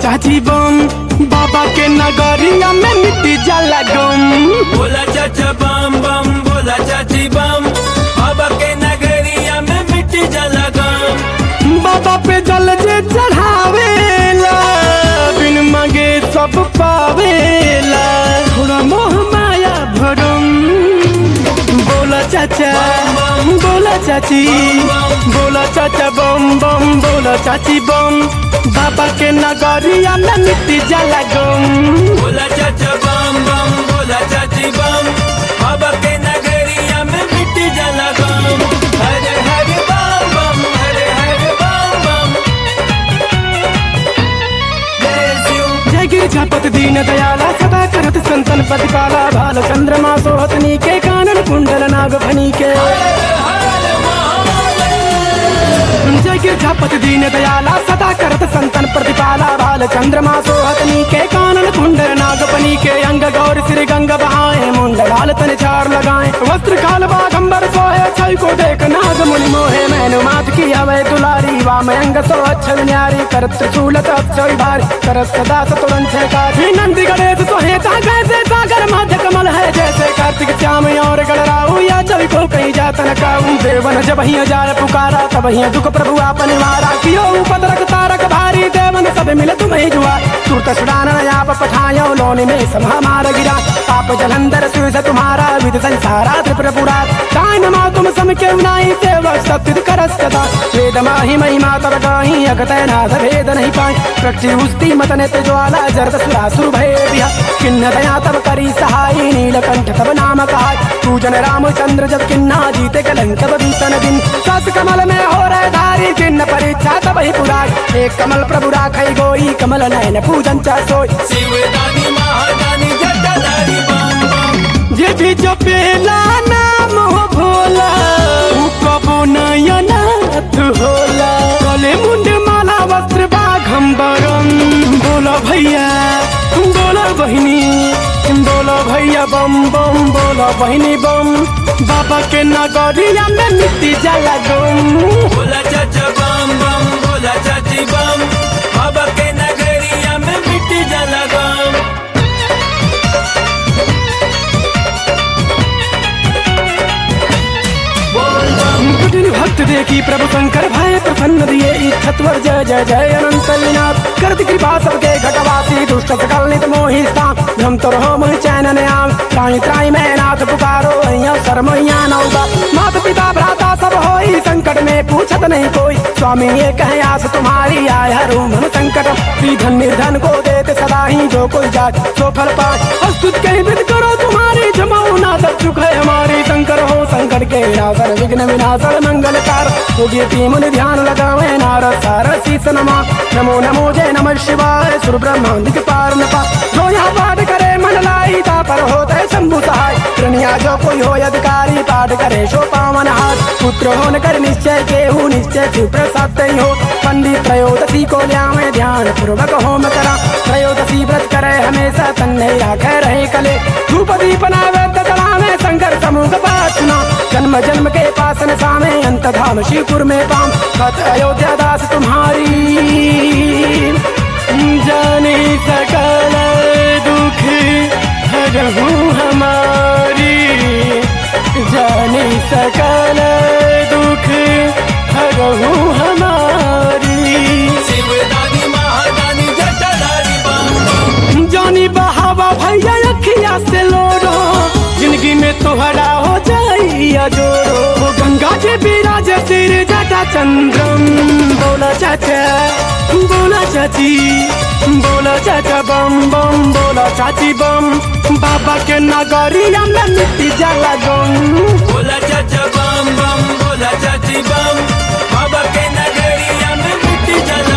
चाची बम, बाबा के नगरिया में मिट्टी जाला गम। बोला चाचा बम बम, बोला चाची बम, बाबा के नगरिया में मिट्टी जाला गम। बाबा पे जल जे चढ़ावेला, बिन मांगे सब पावेला, थोड़ा मोह माया भरम। बोला चाचा बोला चाची, बोला चाचा बम बम, बोला चाची बम, बाबा के नगरिया में मिट्टी जाला गम। बोला चाचा बम बम, बोला चाची बम, बाबा के नगरिया में मिट्टी जाला गम। हरे हरे बम बम, हरे हरे बम बम। जय शिव जय गिरिजापति दीन दयाला, सदा करत संतन प्रतिपाला, भाल चंद्रमा सोहतनी के कानन कुंडल नाग फनी के। जय गिरिजापति दीन दयाला, सदा करत संतन प्रतिपाला, भाल चंद्रमा सोहतनी के कानन कुंडल नाग फनी के। अंग गौर श्री गंग बहाए, मुंड लाल तन चार लगाए, वस्त्र काल बाघंबर सोहे, छई को देख नाग मुनि मोहे। मैनु मात की हवे दुलारी, वाम अंग सो अच्छ न्यारी, करत त्रिशूलत अक्षय भारी, करत सदा सतुरन छेकारी। नंदी गणेश सोहे कैसे सागर मध्य कमल है, जैसे कार्तिक श्याम और गणराऊ, या चवि को कहीं जातन काऊ। देवन जब ही जाय पुकारा, तब ही दुख प्रभु आपन वारा, कियो उपद्रक तारक भारी, देवन सब मिल तुम्हें जुआ। तुरत छुड़ाना आप पठायो, लोन में सभा मार गिरा, पाप जलंधर सुर से तुम्हारा, विध संसारा त्रिपुर पुरा। ताइन मा तुम सम के उनाई, सेवक सत्य करस सदा, वेद माही महिमा तब गाही, अगत नाथ भेद नहीं पाई। प्रकृति उस्ती मत नेत ज्वाला, जरद सुरासुर भय बिहा, किन्न दया तब करी सहाई, नीलकंठ तब नाम कहाय। पूजन रामचंद्र जब किन्ना, जीते कलंक तब बीतन दिन, सस कमल में हो रहे धारी, जिन्न परीक्षा तब ही पुराई। एक कमल प्रभु राखई गोई, कमल नयन पूजन चा सोई। शिवदानी महादानी जटाधारी बम बम। ये भी जो पहला नाम हो भोला, वो कबो नयनाथ होला। गले मुंड माला वस्त्र बाघंबरम, बोलो भैया बोलो बहिनी, बोलो भैया बम बम, बोलो बहिनी बम, बाबा के नगरिया में मिट्टी जाला गम। बोला चाचा बम बम, बोला चाची बम, बाबा के नगरिया में मिट्टी जाला गम। कुटिल भक्त देखी प्रभु शंकर भय प्रसन्न दिए, इच्छत्वर जय जय जय अनंत लीनाथ। करत कृपा सबके घटवासी, दुष्ट सकल नित मोहि स्थान, भ्रम तो रहो मोहि चैन न्याम। त्राहि त्राहि मैं नाथ पुकारो, अहिया शर्मैया नौका। माता पिता भ्राता सब होई, संकट में पूछत नहीं कोई, स्वामी ये कहे आस तुम्हारी, आय हरु मन संकट। धन निर्धन को देते सदा ही, जो कोई जात सो फल पाए। अस्तुत कहीं विद करो तुम्हारी, जमाओ ना तक चुक है हमारी। शंकर हो संकट के विनाशन, विघ्न विनाशन मंगलकार, होगी तीमुनि ध्यान लगावे, नारद सारद शीस नमा। नमो नमो जय नमः शिवाय, सुर ब्रह्मांडिक पार न पा। जो यहाँ पाठ करे मन लाई, ता पर होते शंभु सहाय। प्रणिया जो कोई हो अधिकारी, पाठ करे शो पावन हाथ। पुत्र हो न कर निश्चय केहू, निश्चय प्रसाद ही हो। पंडित त्रयोदशी को ल्यावे, ध्यान पूर्वक होम करा। त्रयोदशी व्रत करे हमेशा, तन्ने राखे रहे कले। धूप दीप नैवेद्य चढ़ावे, शंकर समूह पाठ सुना। जन्म जन्म के पासन सामे, अंत धाम शिवपुर में पाम। खत अयोध्या दास तुम्हारी, जाने सकल दुख हरहु हमारी, जाने सकल दुख हरहु हमारी। शिवदानी महादानी जटाधारी बम बम। जानी बहावा भैया अखिया से लोरो, जिंदगी में तोहरा हो जाइया जोरो। गंगा जी विराज सिर जटा चंद्रम, बोला चाचा बोला चाची, बोला चाचा बम बम, बोला चाची बम, बाबा के नगरिया में मिट्टी जाला गम। बोला चाचा बम बम, बोला चाची बम, बाबा के नगरिया में मिट्टी जाला